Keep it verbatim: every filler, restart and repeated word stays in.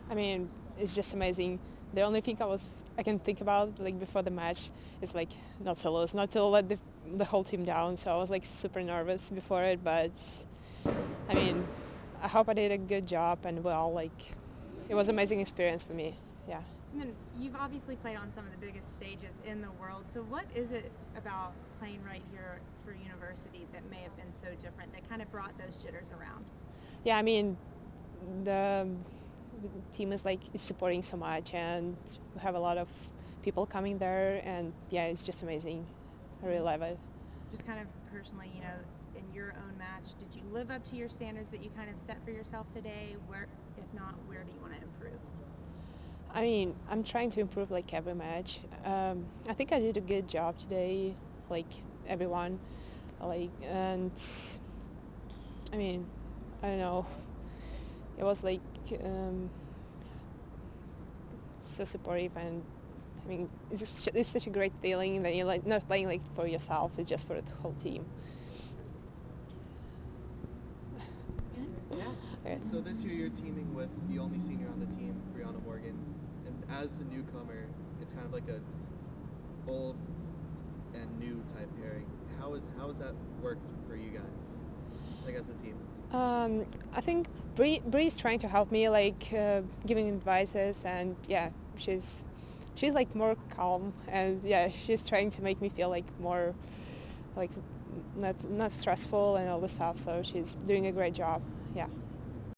I mean, it's just amazing. The only thing I was I can think about like before the match is like not to lose, not to let the the whole team down. So I was like super nervous before it, but I mean, I hope I did a good job and well, like it was an amazing experience for me. Yeah. And then you've obviously played on some of the biggest stages in the world. So what is it about playing right here for university that may have been so different that kind of brought those jitters around? Yeah, I mean, the, the team is like is supporting so much, and we have a lot of people coming there, and yeah, it's just amazing. I really love it. Just kind of personally, you know, in your own match, did you live up to your standards that you kind of set for yourself today? Where, if not, where do you want to improve? I mean, I'm trying to improve like every match. Um, I think I did a good job today, like everyone, like and I mean, I don't know. It was like um, so supportive, and I mean, it's just, it's such a great feeling that you're like not playing like for yourself; it's just for the whole team. Yeah. Okay. So this year you're teaming with the only senior on the team, Brianna Morgan, and as a newcomer, it's kind of like a old and new type pairing. How is how has that worked for you guys, like as a team? Um, I think Bree, Bree's trying to help me, like uh, giving advices, and yeah, she's she's like more calm, and yeah, she's trying to make me feel like more like not not stressful and all this stuff. So she's doing a great job. Yeah.